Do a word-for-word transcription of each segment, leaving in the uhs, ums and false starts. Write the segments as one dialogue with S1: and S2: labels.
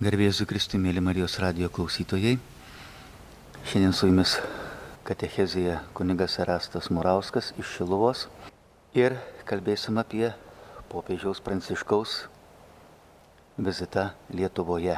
S1: Garbėsiu Kristui, mėly Marijos radijo klausytojai. Šiandien su jumis katechezėje kunigas Erastas Murauskas iš Šiluvos ir kalbėsim apie popiežiaus Pranciškaus vizitą Lietuvoje.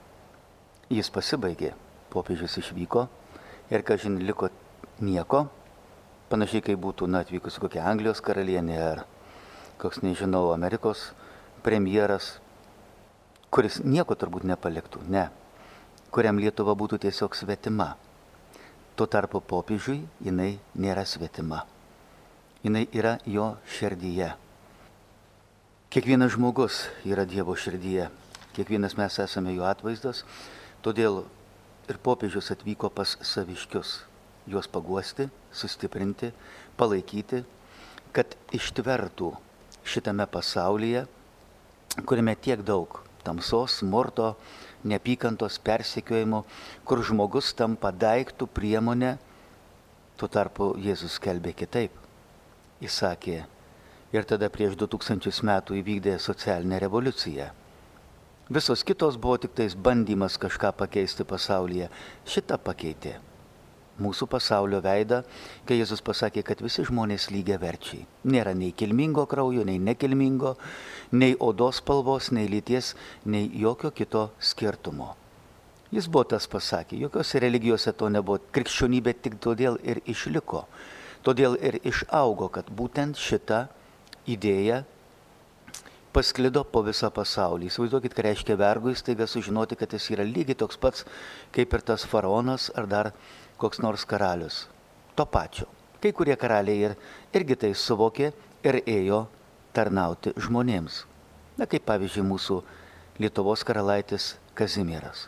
S1: Jis pasibaigė, popiežius išvyko ir, kažin, liko nieko, panašiai kaip būtų na, atvykusi kokia Anglijos karalienė ar koks, nežinau, Amerikos premjeras, kuris nieko turbūt nepaliktų, ne, kuriam Lietuva būtų tiesiog svetima. Tuo tarpu popiežiui jinai nėra svetima. Jinai yra jo širdyje. Kiekvienas žmogus yra Dievo širdyje, kiekvienas mes esame jo atvaizdas, todėl ir popiežius atvyko pas saviškius, juos paguosti, sustiprinti, palaikyti, kad ištvertų šitame pasaulyje, kuriame tiek daug tamsos, smurto, neapykantos, persekiojimo, kur žmogus tampa daiktų priemonę. Tuo tarpu Jėzus skelbė kitaip. Jis sakė, ir tada prieš du tūkstančius metų įvykdė socialinę revoliuciją. Visos kitos buvo tik tais bandymas kažką pakeisti pasaulyje. Šitą pakeitė mūsų pasaulio veidą, kai Jėzus pasakė, kad visi žmonės lygiaverčiai. Nėra nei kilmingo kraujo, nei nekilmingo, nei odos spalvos, nei lyties, nei jokio kito skirtumo. Jis buvo tas pasakė, jokiose religijose to nebuvo. Krikščionybė tik todėl ir išliko, todėl ir išaugo, kad būtent šita idėja pasklido po visą pasaulį. Įsivaizduokit, ką reiškia vergui staiga sužinoti, kad jis yra lygiai toks pats, kaip ir tas faraonas ar dar koks nors karalius. To pačio. Kai kurie karaliai ir, irgi tai suvokė ir ėjo tarnauti žmonėms. Na, kaip pavyzdžiui mūsų Lietuvos karalaitis Kazimieras.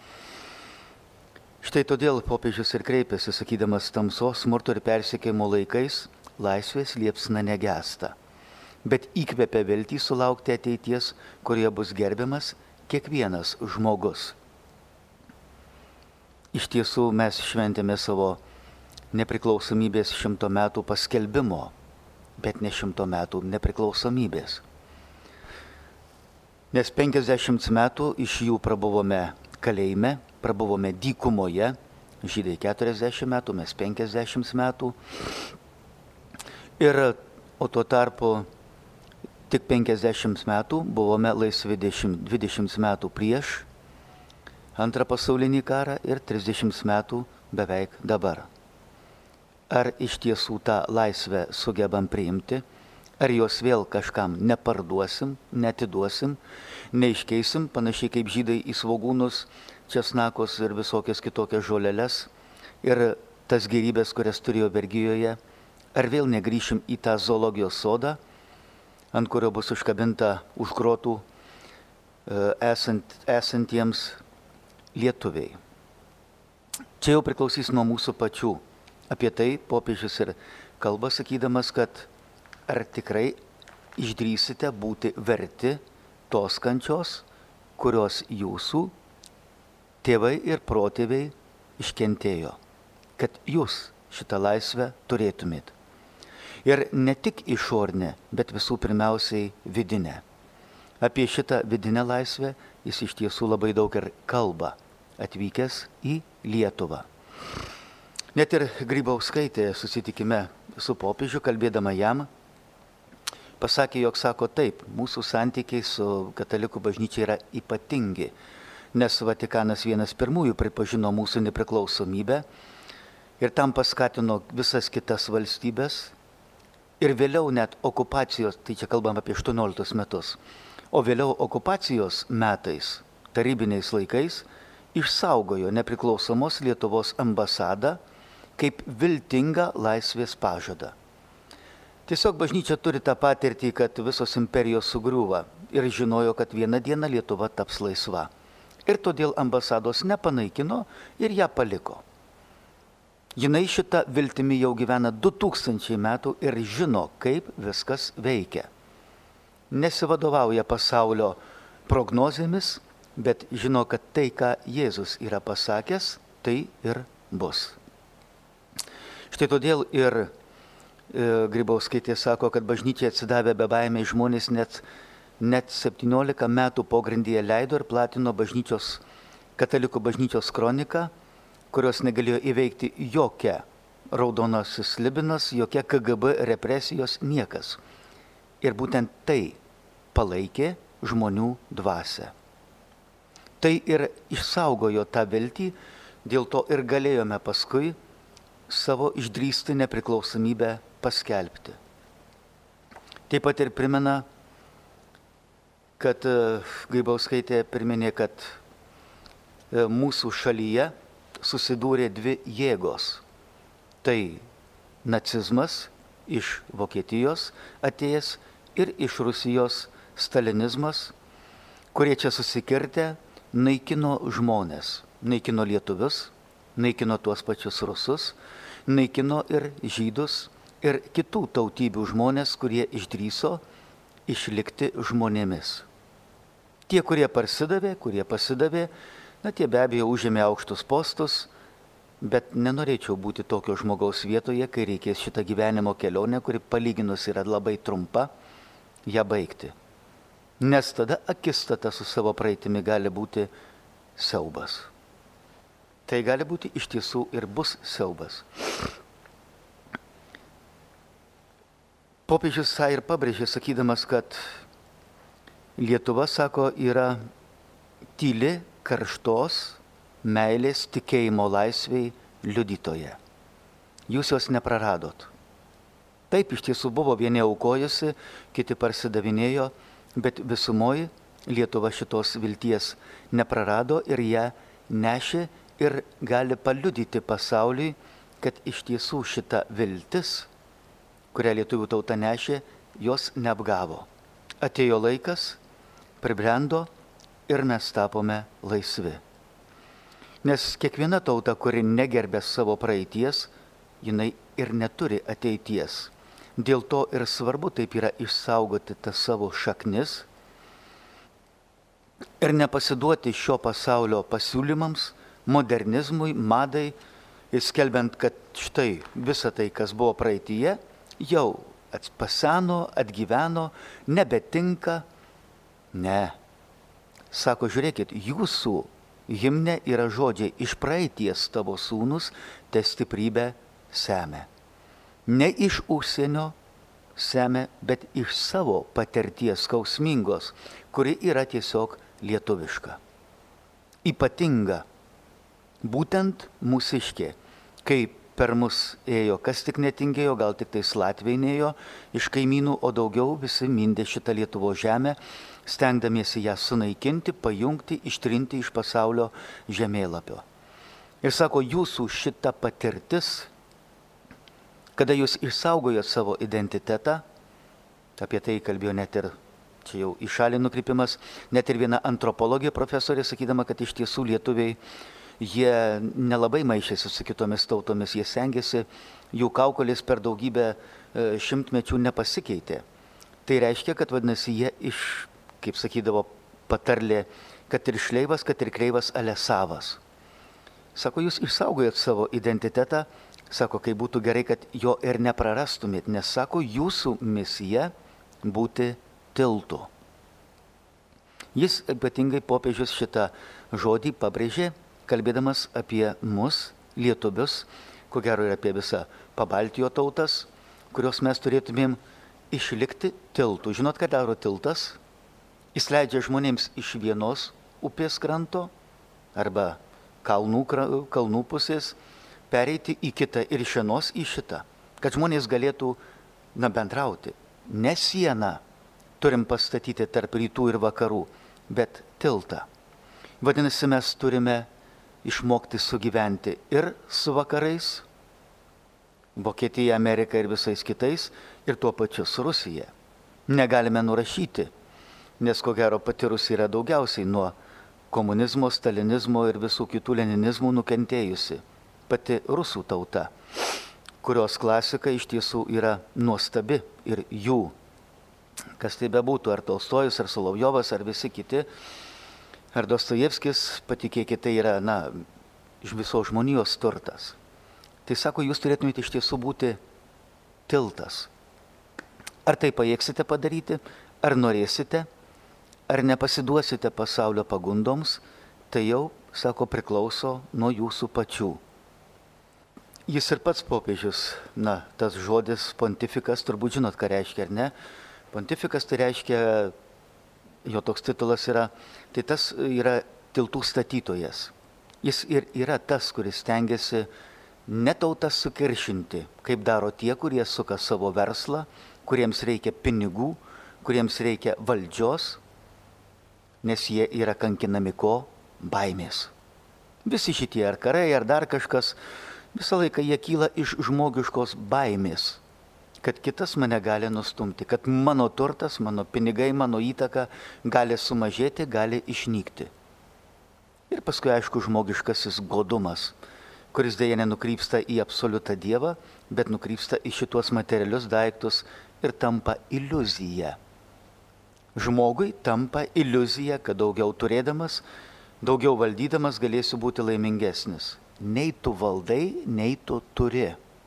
S1: Štai todėl popiežius ir kreipėsi, sakydamas, tamsos, smurto ir persekiojimo laikais laisvės liepsna negęsta, bet įkvepia viltį sulaukti ateities, kurioje bus gerbiamas kiekvienas žmogus. Iš tiesų mes šventėme savo nepriklausomybės šimto metų paskelbimo, bet ne šimto metų nepriklausomybės. Nes penkiasdešimt metų iš jų prabuvome kalėjime, prabuvome dykumoje, žydai keturiasdešimt metų, mes penkiasdešimt metų. Ir o tuo tarpu tik penkiasdešimt metų buvome laisvi dvidešimt metų prieš Antrą pasaulinį karą ir trisdešimt metų beveik dabar. Ar iš tiesų tą laisvę sugebam priimti, ar jos vėl kažkam neparduosim, netiduosim, neiškeisim, panašiai kaip žydai į svogūnus, česnakus ir visokias kitokias žoleles ir tas gėrybės, kurias turėjo vergijoje, ar vėl negrįšim į tą zoologijos sodą, ant kurio bus užkabinta už grotų esant, esantiems lietuviai. Čia jau priklausys nuo mūsų pačių. Apie tai popiežius ir kalba, sakydamas, kad ar tikrai išdrįsite būti verti tos kančios, kurios jūsų tėvai ir protėviai iškentėjo, kad jūs šitą laisvę turėtumėt. Ir ne tik išorinę, bet visų pirmiausiai vidinę. Apie šitą vidinę laisvę jis iš tiesų labai daug ir kalba, atvykęs į Lietuvą. Net ir Grybauskaitė susitikime su popiežiu, kalbėdama jam, pasakė, jog sako taip, mūsų santykiai su katalikų bažnyčia yra ypatingi, nes Vatikanas vienas pirmųjų pripažino mūsų nepriklausomybę ir tam paskatino visas kitas valstybės ir vėliau net okupacijos, tai čia kalbam apie aštuonioliktus metus, o vėliau okupacijos metais, tarybiniais laikais, išsaugojo nepriklausomos Lietuvos ambasadą kaip viltingą laisvės pažadą. Tiesiog bažnyčia turi tą patirtį, kad visos imperijos sugriūva ir žinojo, kad vieną dieną Lietuva taps laisva. Ir todėl ambasados nepanaikino ir ją paliko. Jinai šitą viltimi jau gyvena du tūkstančiai metų ir žino, kaip viskas veikia. Nesivadovauja pasaulio prognozėmis, bet žino, kad tai, ką Jėzus yra pasakęs, tai ir bus. Štai todėl ir e, Grybauskaitė sako, kad bažnyčia atsidavę bebaimiai žmonės net net septyniolika metų pogrindyje leido ir platino bažnyčios, katalikų bažnyčios kroniką, kurios negalėjo įveikti jokia raudonasis slibinas, jokia K G B represijos, niekas. Ir būtent tai palaikė žmonių dvasią. Tai ir išsaugojo tą viltį, dėl to ir galėjome paskui savo išdrįsti nepriklausomybę paskelbti. Taip pat ir primena, kad Gaibauskaitė priminė, kad mūsų šalyje susidūrė dvi jėgos. Tai nacizmas iš Vokietijos atėjęs ir iš Rusijos stalinizmas, kurie čia susikirtę naikino žmonės, naikino lietuvius, naikino tuos pačius rusus, naikino ir žydus, ir kitų tautybių žmonės, kurie išdrįso išlikti žmonėmis. Tie, kurie parsidavė, kurie pasidavė, na, tie be abejo užėmė aukštus postus, bet nenorėčiau būti tokio žmogaus vietoje, kai reikės šitą gyvenimo kelionę, kuri palyginus yra labai trumpa, ją baigti. Nes tada akistata su savo praeitimi gali būti siaubas. Tai gali būti iš tiesų ir bus siaubas. Popiežius tą ir pabrėžė, sakydamas, kad Lietuva, sako, yra tyli, karštos meilės tikėjimo laisviai liudytoja. Jūs jos nepraradot. Taip, iš tiesų buvo, vieni aukojosi, kiti parsidavinėjo, bet visumoje Lietuva šitos vilties neprarado ir ją nešė ir gali paliudyti pasauliui, kad iš tiesų šita viltis, kurią lietuvių tauta nešė, jos neapgavo. Atėjo laikas, pribrendo ir mes tapome laisvi. Nes kiekviena tauta, kuri negerbė savo praeities, jinai ir neturi ateities. Dėl to ir svarbu taip yra išsaugoti tas savo šaknis ir nepasiduoti šio pasaulio pasiūlymams, modernizmui, madai, skelbiant, kad štai visa tai, kas buvo praeityje, jau paseno, atgyveno, nebetinka. Ne. Sako, žiūrėkit, jūsų himne yra žodžiai: iš praeities tavo sūnus te stiprybę semia. Ne iš užsienio semia, bet iš savo patirties skausmingos, kuri yra tiesiog lietuviška. Ypatinga, būtent mūsiškė, kai per mus ėjo, kas tik netingėjo, gal tik tais Latviai nėjo iš kaimynų, o daugiau visi mindė šitą Lietuvos žemę, stengdamiesi ją sunaikinti, pajungti, ištrinti iš pasaulio žemėlapio. Ir sako, jūsų šita patirtis, kada jūs išsaugojot savo identitetą, apie tai kalbėjo net ir, čia jau į šalį nukrypimas, net ir viena antropologija profesorė, sakydama, kad iš tiesų lietuviai, jie nelabai maišėsi su kitomis tautomis, jie stengiasi, jų kaukolės per daugybę šimtmečių nepasikeitė. Tai reiškia, kad vadinasi, jie iš, kaip sakydavo patarlė, kad ir šleivas, kad ir kreivas, ale savas. Sako, jūs išsaugojat savo identitetą, sako, kai būtų gerai, kad jo ir neprarastumėt, nes sako, jūsų misija būti tiltu. Jis ypatingai popiežius šitą žodį pabrėžė, kalbėdamas apie mus, lietuvius, ko gero ir apie visą Pabaltijo tautas, kurios mes turėtumėm išlikti tiltų. Žinot, ką daro tiltas? Jis leidžia žmonėms iš vienos upės kranto arba kalnų, kalnų pusės pereiti į kitą ir iš vienos į šitą, kad žmonės galėtų, na, bendrauti. Ne sieną turim pastatyti tarp rytų ir vakarų, bet tiltą. Vadinasi, mes turime išmokti sugyventi ir su vakarais, Vokietija, Amerika ir visais kitais, ir tuo pačiu su Rusija. Negalime nurašyti, nes ko gero pati Rusija yra daugiausiai nuo komunizmo, stalinizmo ir visų kitų leninizmų nukentėjusi. Pati rusų tauta, kurios klasika iš tiesų yra nuostabi ir jų, kas tai bebūtų, ar Tolstojus, ar Solovjovas, ar visi kiti, ar Dostojevskis, patikėkite, tai yra, na, iš visos žmonijos turtas. Tai sako, jūs turėtumėte iš tiesų būti tiltas. Ar tai pajėgsite padaryti, ar norėsite, ar nepasiduosite pasaulio pagundoms, tai jau, sako, priklauso nuo jūsų pačių. Jis ir pats popiežius, na, tas žodis pontifikas, turbūt žinot, ką reiškia, ar ne? Pontifikas tai reiškia, jo toks titulas yra, tai tas yra tiltų statytojas. Jis ir yra tas, kuris stengiasi ne tautas sukiršinti, kaip daro tie, kurie suka savo verslą, kuriems reikia pinigų, kuriems reikia valdžios, nes jie yra kankinami ko? Baimės. Visi šitie ar karai, ar dar kažkas, visą laiką jie kyla iš žmogiškos baimės, kad kitas mane gali nustumti, kad mano turtas, mano pinigai, mano įtaka gali sumažėti, gali išnykti. Ir paskui, aišku, žmogiškasis godumas, kuris dėja nenukrypsta į absoliutą Dievą, bet nukrypsta į šitos materialius daiktus ir tampa iliuzija. Žmogui tampa iliuzija, kad daugiau turėdamas, daugiau valdydamas galėsiu būti laimingesnis. Nei tu valdai, nei tu turi.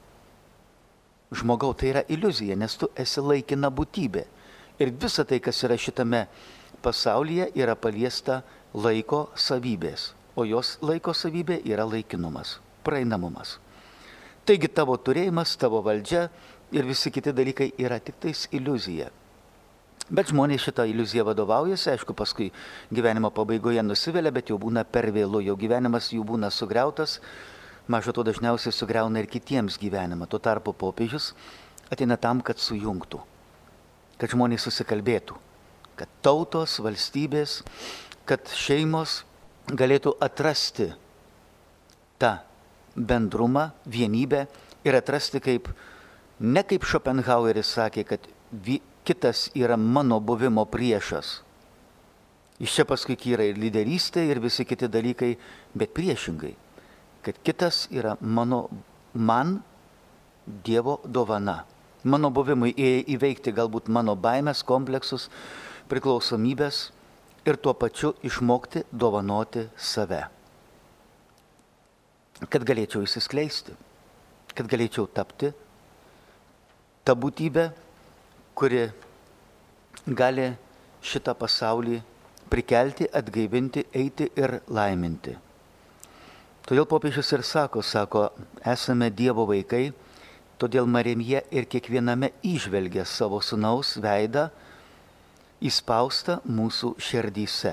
S1: Žmogau, tai yra iliuzija, nes tu esi laikina būtybė. Ir visa tai, kas yra šitame pasaulyje, yra paliesta laiko savybės, o jos laiko savybė yra laikinumas, praeinamumas. Taigi tavo turėjimas, tavo valdžia ir visi kiti dalykai yra tik tais iliuzija. Bet žmonės šitą iliuziją vadovaujasi, aišku, paskui gyvenimo pabaigoje nusivelia, bet jau būna per vėlu, jau gyvenimas jų būna sugriautas, maža to dažniausiai sugriauna ir kitiems gyvenimą. Tuo tarpu popiežius ateina tam, kad sujungtų, kad žmonės susikalbėtų, kad tautos, valstybės, kad šeimos galėtų atrasti tą bendrumą, vienybę ir atrasti kaip, ne kaip Schopenhaueris sakė, kad vi, kitas yra mano buvimo priešas. Iš čia paskui kyra ir lyderystė ir visi kiti dalykai, bet priešingai, kad kitas yra mano, man Dievo dovana. Mano buvimui įveikti galbūt mano baimės, kompleksus, priklausomybės ir tuo pačiu išmokti dovanoti save. Kad galėčiau įsiskleisti, kad galėčiau tapti ta būtybė, kuri gali šitą pasaulį prikelti, atgaivinti, eiti ir laiminti. Todėl popiežius ir sako, sako, esame Dievo vaikai, todėl Marija ir kiekviename įžvelgia savo sūnaus veidą įspaustą mūsų širdyse.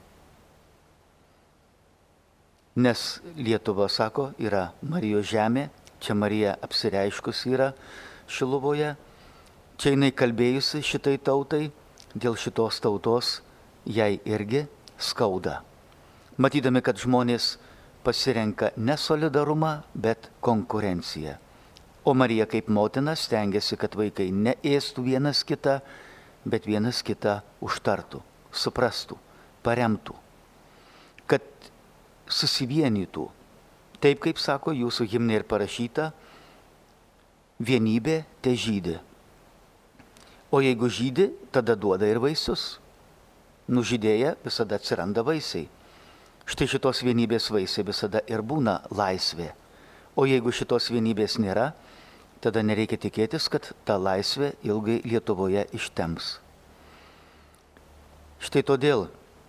S1: Nes Lietuva, sako, yra Marijos žemė, čia Marija apsireiškus yra Šiluvoje, čia jinai kalbėjusi šitai tautai, dėl šitos tautos jai irgi skauda. Matydami, kad žmonės pasirenka ne solidarumą, bet konkurenciją. O Marija kaip motina stengiasi, kad vaikai neėstų vienas kitą, bet vienas kitą užtartų, suprastų, paremtų, kad susivienytų. Taip, kaip sako jūsų himne ir parašyta, vienybė te žydi. O jeigu žydi, tada duoda ir vaisius. Nužydėję visada atsiranda vaisiai. Štai šitos vienybės vaisiai visada ir būna laisvė. O jeigu šitos vienybės nėra, tada nereikia tikėtis, kad ta laisvė ilgai Lietuvoje ištemps. Štai todėl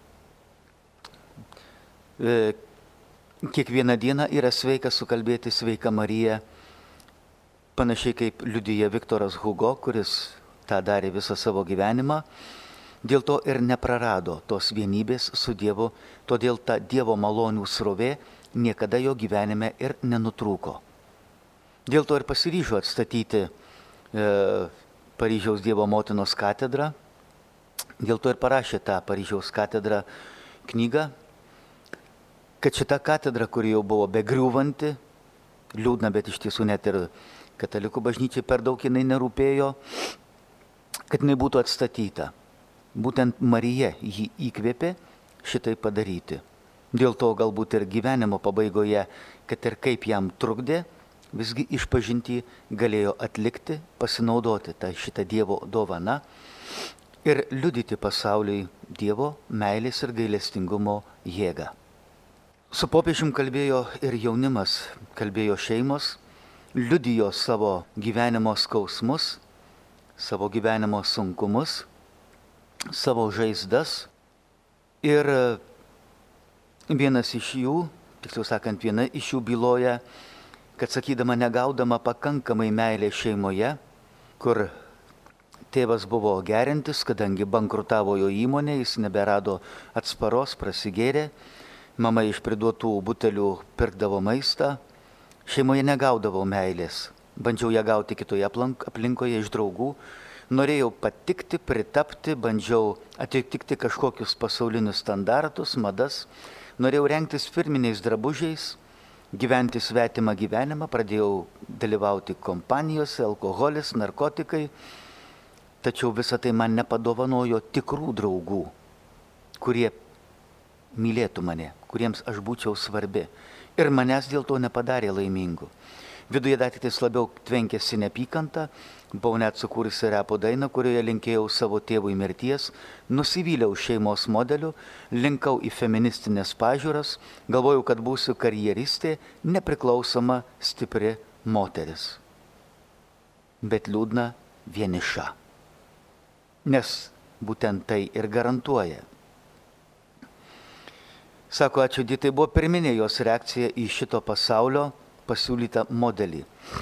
S1: e, kiekvieną dieną yra sveika sukalbėti sveika Marija, panašiai kaip liudija Viktoras Hugo, kuris tą darė visą savo gyvenimą, dėl to ir neprarado tos vienybės su Dievu, todėl ta Dievo malonių srovė niekada jo gyvenime ir nenutrūko. Dėl to ir pasiryžo atstatyti e, Paryžiaus Dievo motinos katedrą, dėl to ir parašė tą Paryžiaus katedrą knygą, kad šita katedra, kuri jau buvo begriūvanti, liūdna, bet iš tiesų net ir katalikų bažnyčiai per daug jinai nerūpėjo, kad jinai būtų atstatyta. Būtent Marija jį įkvėpė šitai padaryti. Dėl to galbūt ir gyvenimo pabaigoje, kad ir kaip jam trukdė, visgi išpažintį galėjo atlikti, pasinaudoti tą šitą Dievo dovaną ir liudyti pasauliui Dievo meilės ir gailestingumo jėgą. Su popiežium kalbėjo ir jaunimas, kalbėjo šeimos, liudijo savo gyvenimo skausmus, savo gyvenimo sunkumus, savo žaizdas, Ir vienas iš jų, tiksliau sakant, viena iš jų byloja, kad sakydama negaudama pakankamai meilės šeimoje, kur tėvas buvo geriantis, kadangi bankrutavo jo įmonė, jis neberado atsparos, prasigėrė, mama iš priduotų butelių pirkdavo maistą, šeimoje negaudavo meilės. Bandžiau ją gauti kitoje aplinkoje iš draugų, norėjau patikti, pritapti, bandžiau atitikti kažkokius pasaulinius standartus, madas, norėjau rengtis firminiais drabužiais, gyventi svetimą gyvenimą, pradėjau dalyvauti kompanijose, alkoholis, narkotikai, tačiau visą tai man nepadovanojo tikrų draugų, kurie mylėtų mane, kuriems aš būčiau svarbi ir manęs dėl to nepadarė laimingu. Viduje dar tik labiau tvenkėsi neapykanta, buvau net sukūrusi repo dainą, kurioje linkėjau savo tėvui mirties, nusivyliau šeimos modeliu, linkau į feministinės pažiūras, galvojau, kad būsiu karjeristė, nepriklausoma, stipri moteris. Bet liūdna, vieniša. Nes būtent tai ir garantuoja. Sako, ačiū Dievui, tai buvo pirminė jos reakcija į šito pasaulio pasiūlytą modelį.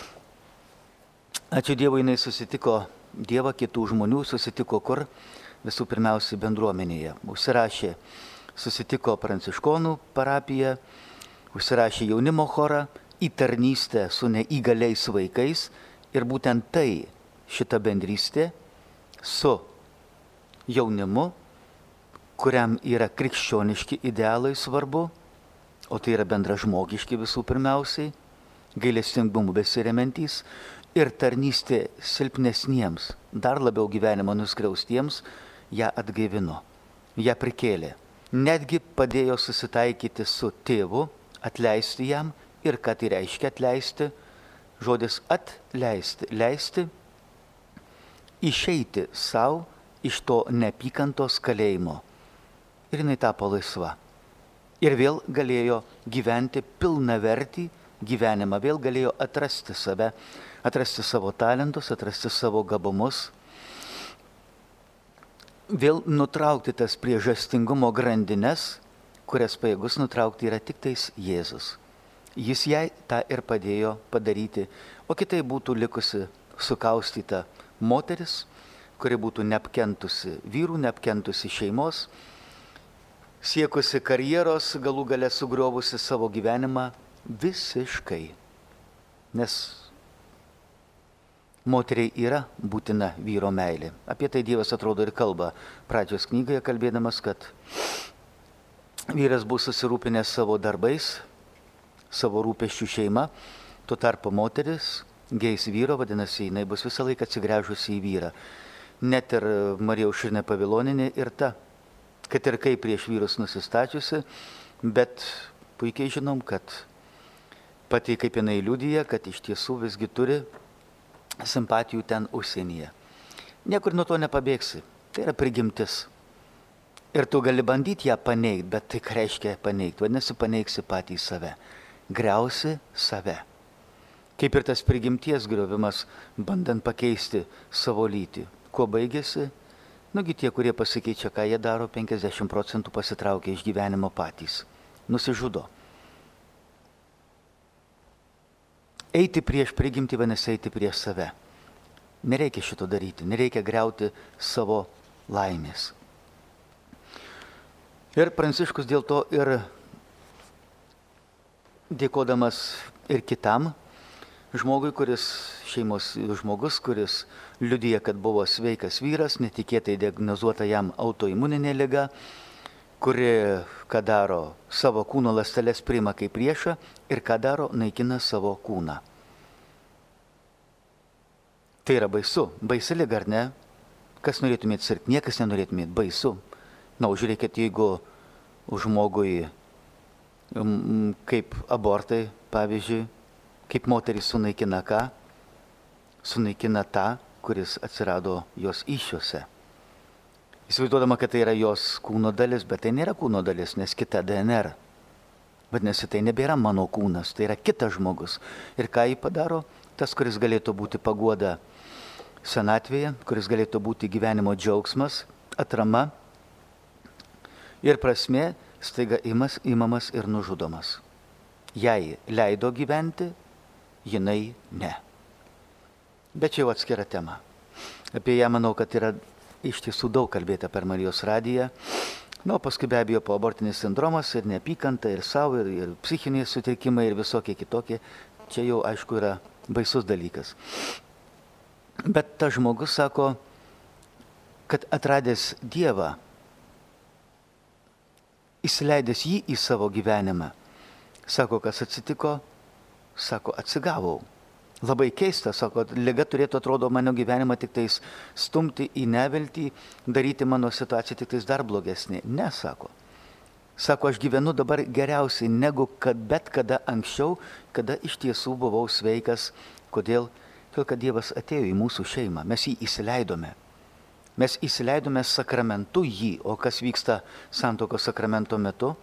S1: Ačiū Dievui, jinai susitiko Dievą, kitų žmonių, susitiko kur? Visų pirmiausia bendruomenėje. Užsirašė, susitiko pranciškonų parapiją, užsirašė jaunimo chorą, į tarnystę su neįgaliais vaikais ir būtent tai šita bendrystė su jaunimu, kuriam yra krikščioniški idealai svarbu, o tai yra bendražmogiški visų pirmiausiai, gailestingumu besiremiantys ir tarnystė silpnesniems, dar labiau gyvenimo nuskriaustiems, ją atgaivino, ją prikėlė. Netgi padėjo susitaikyti su tėvu, atleisti jam ir ką tai reiškia atleisti, žodis atleisti, leisti, išeiti savo iš to neapykantos kalėjimo. Ir jinai tapo laisva. Ir vėl galėjo gyventi pilnavertį gyvenimą, vėl galėjo atrasti save, atrasti savo talentus, atrasti savo gabumus, vėl nutraukti tas priežastingumo grandines, kurias pajėgus nutraukti yra tik tais Jėzus. Jis jai tą ir padėjo padaryti, o kitai būtų likusi sukaustyta moteris, kuri būtų neapkentusi vyrų, neapkentusi šeimos, siekusi karjeros, galų gale sugriovusi savo gyvenimą visiškai. Nes moteriai yra būtina vyro meilė. Apie tai Dievas atrodo ir kalba pradžios knygoje, kalbėdamas, kad vyras bus susirūpinęs savo darbais, savo rūpesčių šeima, tuo tarpu moteris geis vyro, vadinasi, jinai bus visą laiką atsigręžusi į vyrą. Net ir Marija Aušrinė Paviloninė ir ta, kad ir kaip prieš vyrus nusistačiusi, bet puikiai žinom, kad pati kaip jinai liudija, kad iš tiesų visgi turi simpatijų ten užsienyje. Niekur nuo to nepabėgsi, tai yra prigimtis. Ir tu gali bandyti ją paneigti, bet tai ką reiškia paneigti, vadinasi, paneigsi patį save, griausi save. Kaip ir tas prigimties griovimas, bandant pakeisti savo lytį. Kuo baigėsi? Nugi tie, kurie pasikeičia, ką jie daro, penkiasdešimt procentų pasitraukia iš gyvenimo patys. Nusižudo. Eiti prieš prigimtį, vadinasi, eiti prieš save. Nereikia šito daryti, nereikia griauti savo laimės. Ir Pranciškus dėl to ir dėkodamas ir kitam žmogui, kuris, šeimos žmogus, kuris liudija, kad buvo sveikas vyras, netikėtai diagnozuota jam autoimuninė liga, kuri, ką daro, savo kūno ląsteles priima kaip priešą ir ką daro, naikina savo kūną. Tai yra baisu, baisi liga, ar ne? Kas norėtumėt sirgti, niekas nenorėtumėt, baisu. Na, žiūrėkit, jeigu žmogui kaip abortai, pavyzdžiui, kaip moteris sunaikina ką? Sunaikina tą, kuris atsirado jos įsčiuose. Įsivaizduodama, kad tai yra jos kūno dalis, bet tai nėra kūno dalis, nes kita D N R. Vadinasi, tai nebėra mano kūnas, tai yra kitas žmogus. Ir ką jį padaro? Tas, kuris galėtų būti paguoda senatvėje, kuris galėtų būti gyvenimo džiaugsmas, atrama, Ir prasmė staiga imas, imamas ir nužudomas. Jai leido gyventi, jinai ne. Bet čia jau atskira tema. Apie ją manau, kad yra iš tiesų daug kalbėta per Marijos radiją. Na, o paskui be abejo po abortinis sindromas ir neapykanta, ir savo, ir, ir psichiniai sutrikimai, ir visokie kitokie. Čia jau, aišku, yra baisus dalykas. Bet tas žmogus sako, kad atradęs Dievą, įsileidęs jį į savo gyvenimą, sako, kas atsitiko, sako, atsigavau. Labai keista, sako, liga turėtų, atrodo, mano gyvenimą tik tais stumti į neviltį, daryti mano situaciją tik tais dar blogesnį. Ne, sako. Sako, aš gyvenu dabar geriausiai negu kad bet kada anksčiau, kada iš tiesų buvau sveikas. Kodėl? Todėl, kad Dievas atėjo į mūsų šeimą, mes jį įsileidome. Mes įsileidome sakramentu jį, o kas vyksta santuokos sakramento metu?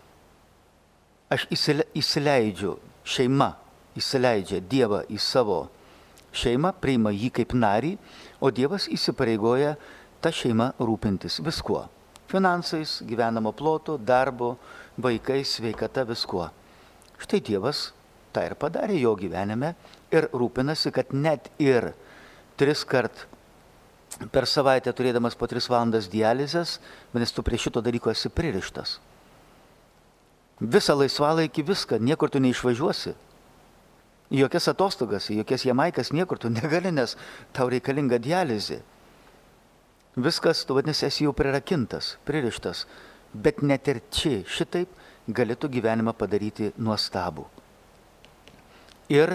S1: Aš įsileidžiu, šeima įsileidžia Dievą į savo šeimą, priima jį kaip narį, o Dievas įsipareigoja tą šeimą rūpintis viskuo. Finansais, gyvenamo ploto, darbo, vaikais, sveikata, viskuo. Štai Dievas tą ir padarė jo gyvenime ir rūpinasi, kad net ir tris kart per savaitę turėdamas po tris valandas dializės, vadinasi, tu prie šito dalyko esi pririštas. Visą laisvalaikį, viską, niekur tu neišvažiuosi. Į jokias atostogas, į jokias Jamaikas, niekur tu negali, nes tau reikalinga dializė. Viskas, tu vadinasi, esi jau prirakintas, pririštas. Bet net ir čia šitaip galėtų gyvenimą padaryti nuostabų. Ir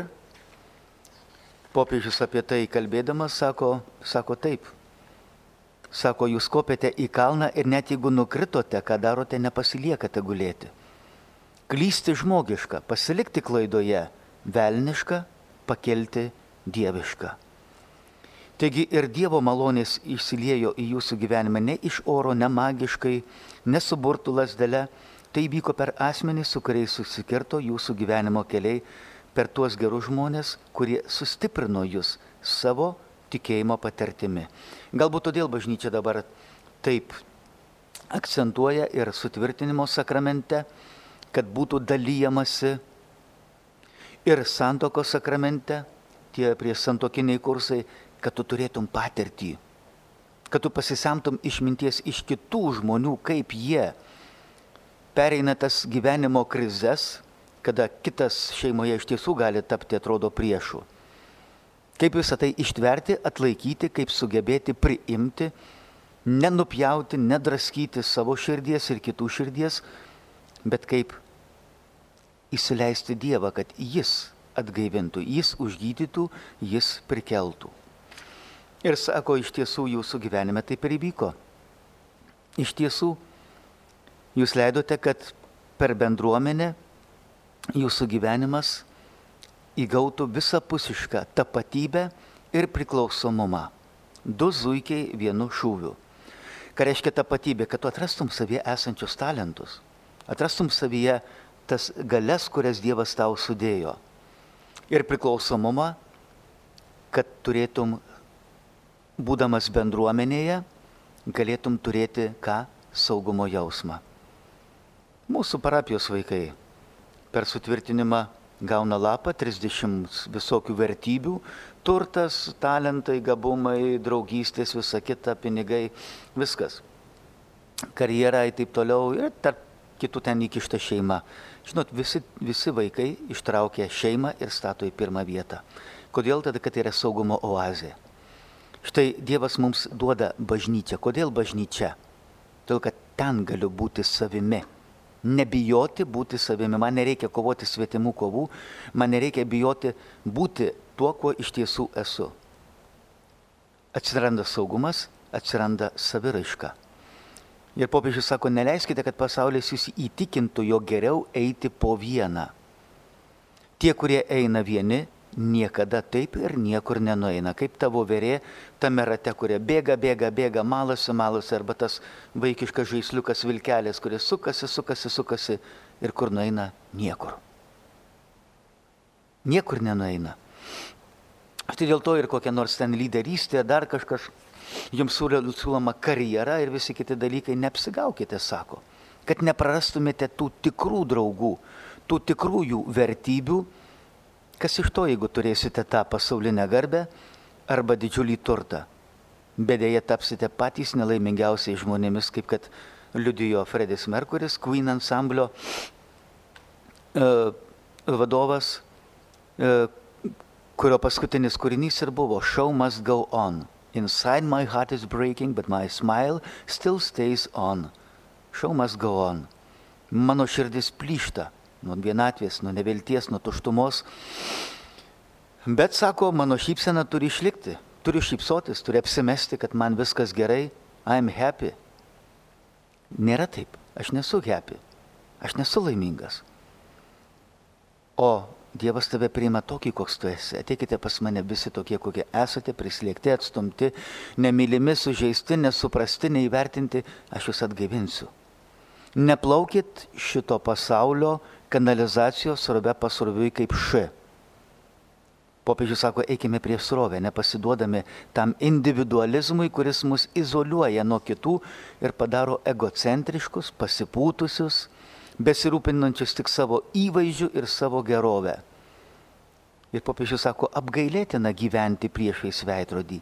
S1: popiežius apie tai kalbėdamas sako, sako taip. Sako, jūs kopėte į kalną ir net jeigu nukritote, ką darote, nepasiliekate gulėti. Klysti žmogiška, pasilikti klaidoje, velniška, pakelti dieviška. Taigi ir Dievo malonės išsiliejo į jūsų gyvenimą ne iš oro, ne magiškai, nesuburtų lasdele. Tai vyko per asmenį, su kuriais susikirto jūsų gyvenimo keliai, per tuos gerus žmonės, kurie sustiprino jūs savo tikėjimo patirtimi. Galbūt todėl bažnyčia dabar taip akcentuoja ir sutvirtinimo sakramente, kad būtų dalyjamasi ir santuokos sakramente, tie prieš santuokiniai kursai, kad tu turėtum patirtį, kad tu pasisemtum išminties iš kitų žmonių, kaip jie pereina tas gyvenimo krizes, kada kitas šeimoje iš tiesų gali tapti, atrodo, priešu. Kaip visą tai ištverti, atlaikyti, kaip sugebėti priimti, nenupjauti, nedraskyti savo širdies ir kitų širdies, bet kaip įsileisti Dievą, kad jis atgaivintų, jis užgydytų, jis prikeltų. Ir sako, iš tiesų jūsų gyvenime taip ir įvyko. Iš tiesų, jūs leidote, kad per bendruomenę jūsų gyvenimas įgautų visapusišką tapatybę ir priklausomumą. Du zuikiai vienu šūviu. Ką reiškia tapatybė? Kad tu atrastum savyje esančius talentus, atrastum savyje tas galias, kurias Dievas tau sudėjo. Ir priklausomumą, kad turėtum, būdamas bendruomenėje, galėtum turėti ką? Saugumo jausmą. Mūsų parapijos vaikai per sutvirtinimą gauna lapą, trisdešimt visokių vertybių, turtas, talentai, gabumai, draugystės, visa kita, pinigai, viskas. Karjera ir taip toliau ir tarp kitų ten įkišta šeima. Žinot, visi, visi vaikai ištraukia šeimą ir stato į pirmą vietą. Kodėl? Tada, kad tai yra saugumo oazė. Štai Dievas mums duoda bažnyčią. Kodėl bažnyčia? Todėl, kad ten galiu būti savimi. Nebijoti būti savimi. Man nereikia kovoti svetimų kovų. Man nereikia bijoti būti tuo, kuo iš tiesų esu. Atsiranda saugumas, atsiranda saviraiška. Ir popiežius sako, neleiskite, kad pasaulis jūs įtikintų, jo geriau eiti po vieną. Tie, kurie eina vieni, niekada taip ir niekur nenueina. Kaip tavo verė tame rate, kurie bėga, bėga, bėga, malasi, malasi, arba tas vaikiškas žaisliukas vilkelis, kuris sukasi, sukasi, sukasi ir kur nueina? Niekur. Niekur nenueina. Štai dėl to ir kokia nors ten lyderystė, dar kažkas, jums siūloma karjera ir visi kiti dalykai, neapsigaukite, sako. kad neprarastumėte tų tikrų draugų, tų tikrųjų vertybių, kas iš to, jeigu turėsite tą pasaulinę garbę arba didžiulį turtą. Bet dėja tapsite patys nelaimingiausiai žmonėmis, kaip kad liudijo Fredis Merkuris, Queen ansamblio uh, vadovas, uh, kurio paskutinis kūrinys ir buvo Show must go on. Inside my heart is breaking, but my smile still stays on. Show must go on. Mano širdis plyšta nuo vienatvės, nuo nevilties, nuo tuštumos. Bet, sako, mano šypsena turi išlikti. Turiu šypsotis, turiu apsimesti, kad man viskas gerai. I'm happy. Nėra taip. Aš nesu happy. Aš nesu laimingas. O Dievas tave priima tokį, koks tu esi. Ateikite pas mane visi tokie, kokie esate, prislėgti, atstumti, nemylimi, sužeisti, nesuprasti, neįvertinti. Aš jūs atgaivinsiu. Neplaukit šito pasaulio kanalizacijos srovę pasroviui kaip š. Popiežius sako, eikime prie srovę, nepasiduodami tam individualizmui, kuris mus izoliuoja nuo kitų ir padaro egocentriškus, pasipūtusius, besirūpinančius tik savo įvaizdžiu ir savo gerovę. Ir popiežius sako, apgailėtina gyventi priešais veidrodį.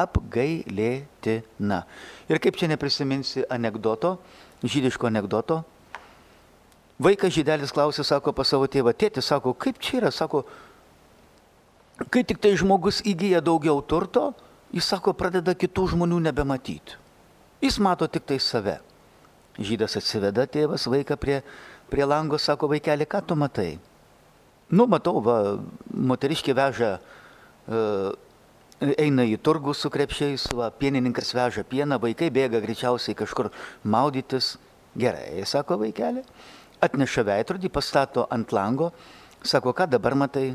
S1: Apgailėtina. Ir kaip čia neprisiminsi anekdoto, žydiško anekdoto, vaikas žydelis klausė, sako, pas savo tėvą, tėti, sako, kaip čia yra, sako, kai tik tai žmogus įgyja daugiau turto, jis, sako, pradeda kitų žmonių nebematyti. Jis mato tik tai save. Žydas atsiveda tėvas vaiką prie, prie lango, sako, vaikeli, ką tu matai? Nu, matau, va, moteriškė veža, uh, eina į turgų su krepšiais, va, pienininkas veža pieną, vaikai bėga greičiausiai kažkur maudytis. Gerai, sako vaikeli, atneša veidrodį, pastato ant lango, sako, ką dabar matai?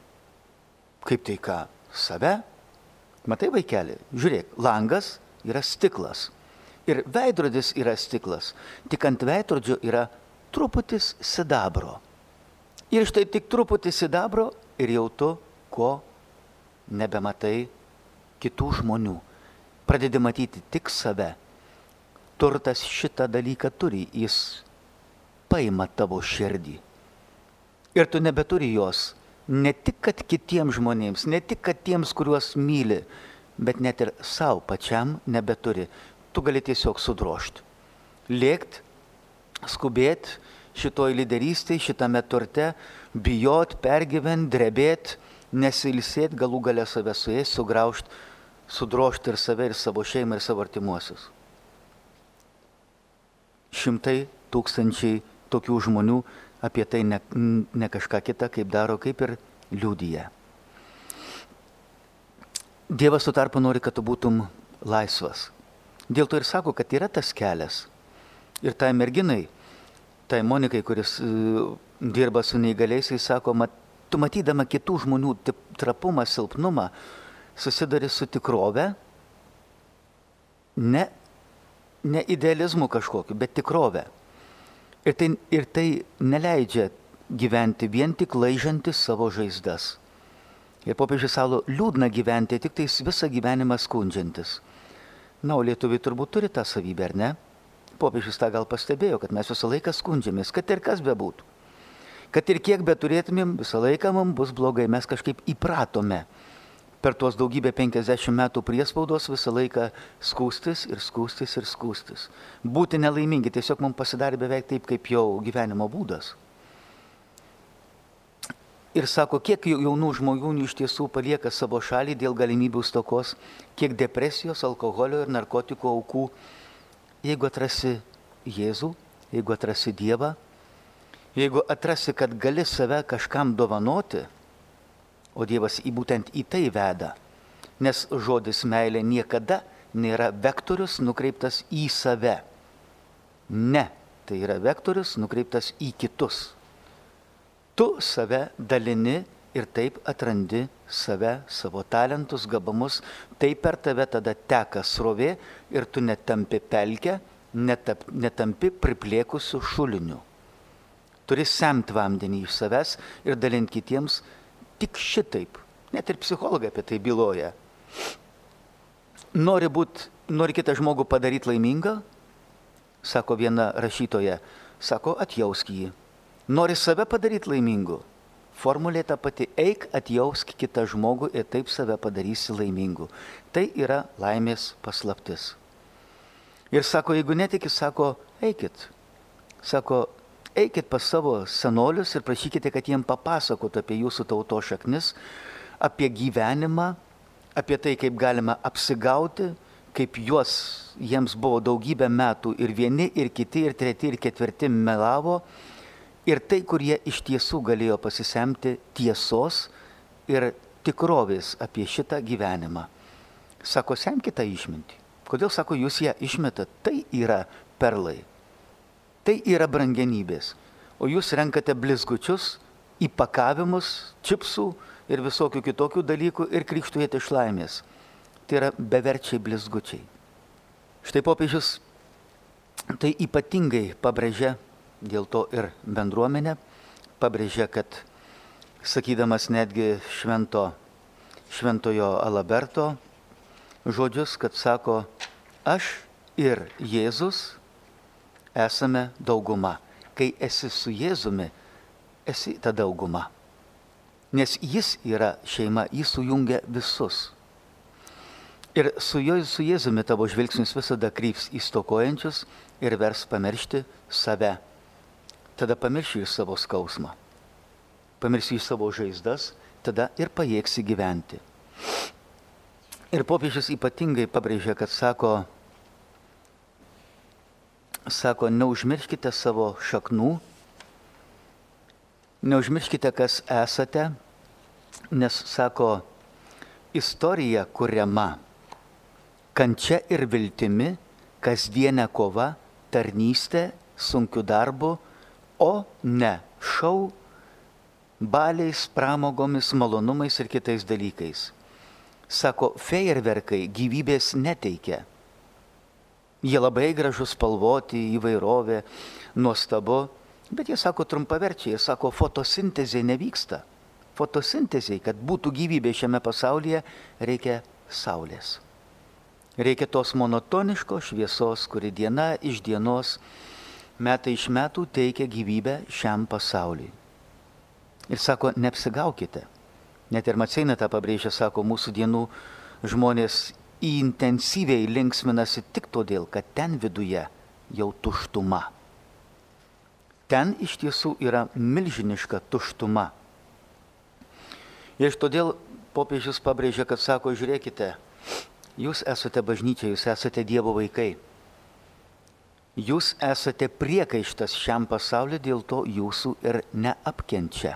S1: Kaip tai ką? Save? Matai, vaikeli, žiūrėk, langas yra stiklas. Ir veidrodis yra stiklas, tik ant veidrodžio yra truputis sidabro. Ir štai tik truputis sidabro ir jau tu, ko nebematai kitų žmonių. Pradedi matyti tik save. Turtas šitą dalyką turi, jis paima tavo širdį. Ir tu nebeturi jos ne tik kad kitiems žmonėms, ne tik kad tiems, kuriuos myli, bet net ir savo pačiam nebeturi. Tu gali tiesiog sudrošti, lėkt, skubėt šitoj lyderystėje, šitame turte, bijot, pergyvent, drebėt, nesilsėt, galų galę save suės, sugraužt, sudrošti ir save, ir savo šeimą, ir savo artimuosius. Šimtai tūkstančiai tokių žmonių apie tai ne, ne kažką kitą, kaip daro, kaip ir liudija. Dievas su tarpu nori, kad tu būtum laisvas. Dėl to ir sako, kad yra tas kelias. Ir tai merginai, tai Monikai, kuris uh, dirba su neįgaliaisiais, sako, mat, tu matydama kitų žmonių trapumą, silpnumą, susiduri su tikrove, ne, ne idealizmu kažkokiu, bet tikrove. Ir tai, ir tai neleidžia gyventi vien tik laižantis savo žaizdas. Ir popiežius sako, liūdna gyventi, tik tais visą gyvenimą skundžiantis. Na, o lietuviai turbūt turi tą savybę, ar ne? Popiežius tą gal pastebėjo, kad mes visą laiką skundžiamės, kad ir kas bebūtų. Kad ir kiek beturėtumėm, visą laiką mums bus blogai, mes kažkaip įpratome per tuos daugybę penkiasdešimt metų priespaudos visą laiką skūstis ir skūstis ir skūstis. Būti nelaimingi, tiesiog mums pasidarė beveik taip, kaip jau gyvenimo būdas. Ir sako, kiek jaunų žmonių iš tiesų palieka savo šalį dėl galimybių stokos, kiek depresijos, alkoholio ir narkotikų aukų. Jeigu atrasi Jėzų, jeigu atrasi Dievą, jeigu atrasi, kad gali save kažkam dovanoti, o Dievas į būtent į tai veda, nes žodis meilė niekada nėra vektorius nukreiptas į save. Ne, tai yra vektorius nukreiptas į kitus. Tu save dalini ir taip atrandi save, savo talentus, gabumus, taip per tave tada teka srovė ir tu netampi pelkę, netap, netampi priplėkusiu šuliniu. Turi semti vandenį iš savęs ir dalinti kitiems tik šitaip. Net ir psichologai apie tai byloja. Nori, būt, nori kitą žmogų padaryti laimingą, sako viena rašytoja, sako, atjausk jį. Nori save padaryti laimingu? Formulė ta pati, eik, atjausk kitą žmogų ir taip save padarysi laimingu. Tai yra laimės paslaptis. Ir sako, jeigu netiki, sako, eikit. Sako, eikit pas savo senolius ir prašykite, kad jiem papasakotų apie jūsų tautos šaknis, apie gyvenimą, apie tai, kaip galima apsigauti, kaip juos, jiems buvo daugybę metų ir vieni, ir kiti, ir treti, ir ketvirti melavo, ir tai, kur jie iš tiesų galėjo pasisemti tiesos ir tikrovės apie šitą gyvenimą. Sako, semkite išmintį. Kodėl, sako, jūs ją išmetat? Tai yra perlai. Tai yra brangenybės. O jūs renkate blizgučius, įpakavimus, čipsų ir visokių kitokių dalykų ir krikštujate iš laimės. Tai yra beverčiai blizgučiai. Štai popiežius tai ypatingai pabrėžia, dėl to ir bendruomenė, pabrėžia, kad sakydamas netgi švento, šventojo Alaberto žodžius, kad sako, aš ir Jėzus esame dauguma. Kai esi su Jėzumi, esi ta dauguma. Nes jis yra šeima, jis sujungia visus. Ir su, jo, su Jėzumi tavo žvilgsnis visada kryps į stokojančius ir vers pamiršti save. Tada pamirši ir savo skausmą. Pamirši ir savo žaizdas, tada ir pajėgsi gyventi. Ir popiežius ypatingai pabrėžia, kad sako, sako, neužmirškite savo šaknų, neužmirškite, kas esate, nes, sako, istorija kuriama kančia ir viltimi, kasdienė kova, tarnystė, sunkiu darbu, o ne šou, baliais, pramogomis, malonumais ir kitais dalykais. Sako, fejerverkai gyvybės neteikia. Jie labai gražus, spalvoti, įvairovė, nuostabu, bet jie sako trumpaverčiai, jie sako, fotosintezė nevyksta. Fotosintezei, kad būtų gyvybė šiame pasaulyje, reikia saulės. Reikia tos monotoniškos šviesos, kuri diena iš dienos, metai iš metų teikia gyvybę šiam pasauliui. Ir sako, neapsigaukite. Net ir Maceina tą pabrėžia, sako, mūsų dienų žmonės intensyviai linksminasi tik todėl, kad ten viduje jau tuštuma. Ten iš tiesų yra milžiniška tuštuma. Ir todėl popiežius pabrėžia, kad sako, žiūrėkite, jūs esate bažnyčia, jūs esate Dievo vaikai. Jūs esate priekaištas šiam pasauliu, dėl to jūsų ir neapkenčia.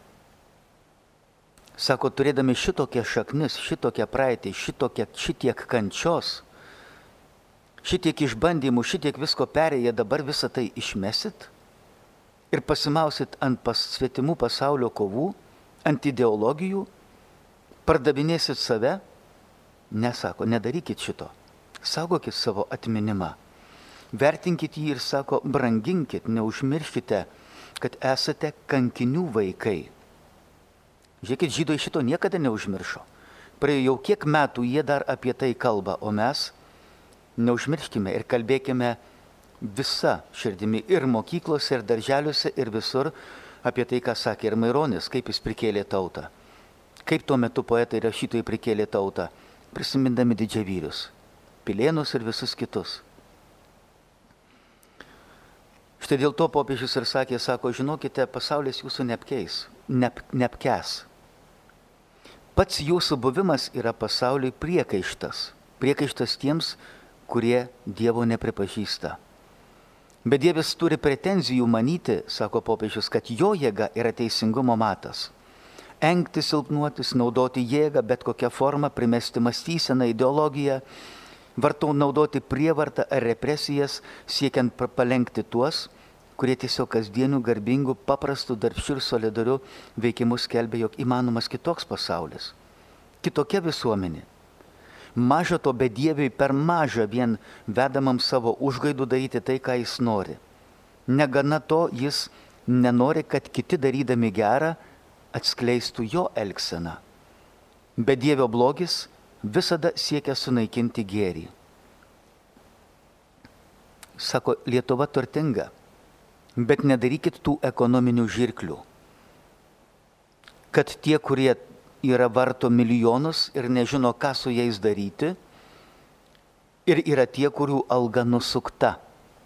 S1: Sako, turėdami šitokią šaknis, šitokią praeitį, šitokią, šitiek kančios, šitiek išbandymų, šitiek visko perėję, dabar visą tai išmesit ir pasimausit ant pas, svetimų pasaulio kovų, ant ideologijų, pardavinėsit save. Nesako, nedarykit šito. Saugokit savo atminimą. Vertinkit jį ir sako, branginkit, neužmirškite, kad esate kankinių vaikai. Žiūrėkit, žydai šito niekada neužmiršo. Praėjo jau kiek metų jie dar apie tai kalba, o mes neužmirškime ir kalbėkime visa širdimi ir mokyklose, ir darželiuose, ir visur apie tai, ką sakė ir Maironis, kaip jis prikėlė tautą. Kaip tuo metu poetai ir rašytojai prikėlė tautą, prisimindami didžiavyrius, Pilėnus ir visus kitus. Štai dėl to popiežius ir sakė, sako, žinokite, pasaulis jūsų neapkeis, neap, neapkes. Pats jūsų buvimas yra pasauliui priekaištas, priekaištas tiems, kurie Dievo nepripažįsta. Bet Dievas turi pretenzijų manyti, sako popiežius, kad jo jėga yra teisingumo matas. Engti, silpnuotis, naudoti jėgą, bet kokią formą, primesti mąstyseną, ideologiją, vartau naudoti prievartą ar represijas, siekiant palenkti tuos, kurie tiesiog kasdienių, garbingų, paprastų, darbščių ir solidarių veikimų skelbia, jog įmanomas kitoks pasaulis, kitokia visuomenė. Maža to bedieviui per maža vien vedamam savo užgaidų daryti tai, ką jis nori. Negana to, jis nenori, kad kiti darydami gerą atskleistų jo elgseną. Bedievio blogis visada siekia sunaikinti gėrį. sako, Lietuva turtinga, bet nedarykit tų ekonominių žirklių, kad tie, kurie yra varto milijonus ir nežino, ką su jais daryti, ir yra tie, kurių alga nusukta.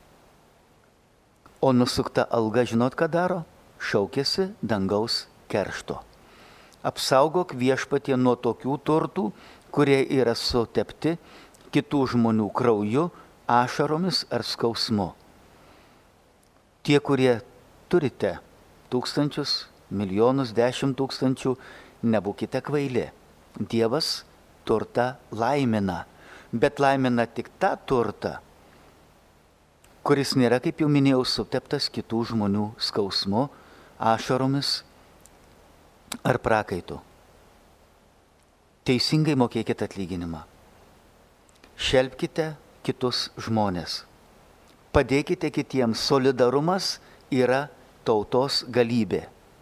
S1: O nusukta alga, žinot, ką daro? Šaukėsi dangaus keršto. Apsaugok viešpatie nuo tokių turtų, kurie yra sutepti kitų žmonių krauju, ašaromis ar skausmu. Tie, kurie turite tūkstančius, milijonus, dešimt tūkstančių, nebūkite kvaili. Dievas turtą laimina, bet laimina tik tą turtą, kuris nėra, kaip jau minėjau, suteptas kitų žmonių skausmu, ašaromis ar prakaitu. Teisingai mokėkite atlyginimą. Šelpkite kitus žmonės. Padėkite kitiems. Solidarumas yra tautos galybė.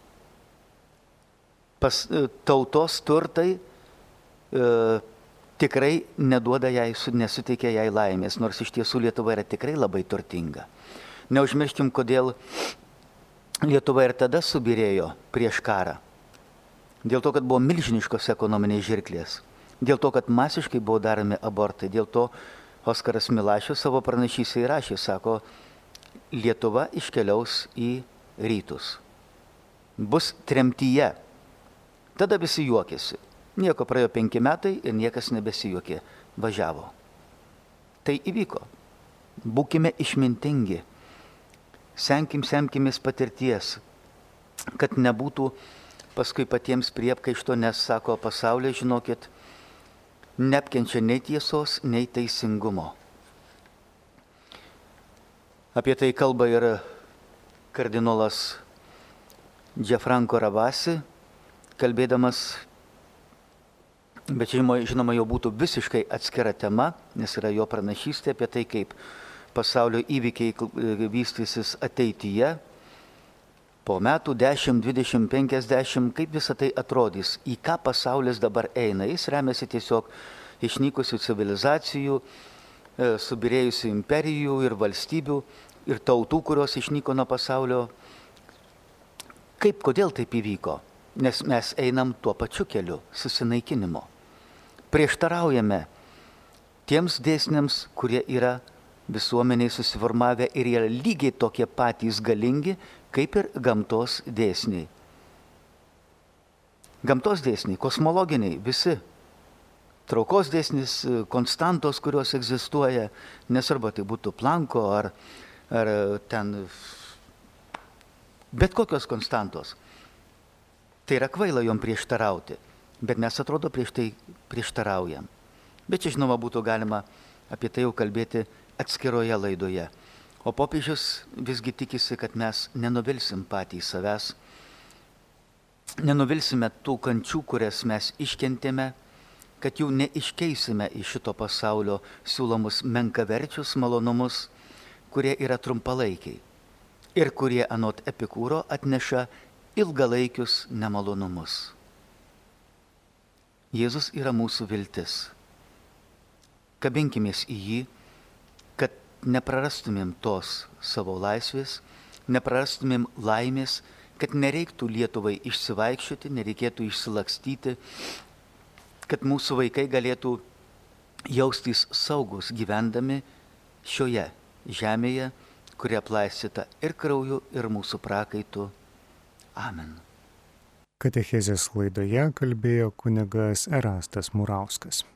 S1: Pas, tautos turtai e, tikrai neduoda jai, nesuteikia jai laimės, nors iš tiesų Lietuva yra tikrai labai turtinga. Neužmirškim, kodėl Lietuva ir tada subirėjo prieš karą. Dėl to, kad buvo milžiniškos ekonominės žirklės, dėl to, kad masiškai buvo daromi abortai, dėl to Oskaras Milašius savo pranašystėje įrašė, sako, Lietuva iškeliaus į rytus. Bus tremtyje. Tada visi juokėsi. Nieko, praėjo penki metai ir niekas nebesijuokė. Važiavo. Tai įvyko. Būkime išmintingi. Senkim, semkimės patirties, kad nebūtų paskui patiems priepkaišto, nes, sako, pasaulyje, žinokit, neapkenčia nei tiesos, nei teisingumo. Apie tai kalba ir kardinolas Gianfranco Ravasi, kalbėdamas, bet žinoma, jau būtų visiškai atskira tema, nes yra jo pranašystė apie tai, kaip pasaulio įvykiai vystysis ateityje, po metų dešimt, dvidešimt, penkiasdešimt, kaip visą tai atrodys, į ką pasaulis dabar eina. Jis remiasi tiesiog išnykusių civilizacijų, subirėjusių imperijų ir valstybių ir tautų, kurios išnyko nuo pasaulio. Kaip, kodėl taip įvyko? Nes mes einam tuo pačiu keliu susinaikinimo. Prieštaraujame tiems dėsniams, kurie yra visuomeniai susiformavę ir yra lygiai tokie patys galingi, kaip ir gamtos dėsniai. Gamtos dėsniai, kosmologiniai, visi. Traukos dėsnis, konstantos, kurios egzistuoja, nesvarbu, tai būtų Planko ar, ar ten bet kokios konstantos. Tai yra kvaila jom prieštarauti, bet mes atrodo prieš tai prieštaraujam. Bet čia, žinoma, būtų galima apie tai jau kalbėti atskiroje laidoje. O popiežius visgi tikisi, kad mes nenuvilsim patys savęs, nenuvilsime tų kančių, kurias mes iškentėme, kad jų neiškeisime į šito pasaulio siūlomus menkaverčius malonumus, kurie yra trumpalaikiai ir kurie anot Epikūro atneša ilgalaikius nemalonumus. Jėzus yra mūsų viltis. Kabinkimės į jį, kad neprarastumėm tos savo laisvės, neprarastumėm laimės, kad nereiktų Lietuvai išsivaikščioti, nereikėtų išsilakstyti, kad mūsų vaikai galėtų jaustis saugus gyvendami šioje žemėje, kuri aplaistyta ir krauju, ir mūsų prakaitu. Amen.
S2: Katechezės laidoje kalbėjo kunigas Erastas Murauskas.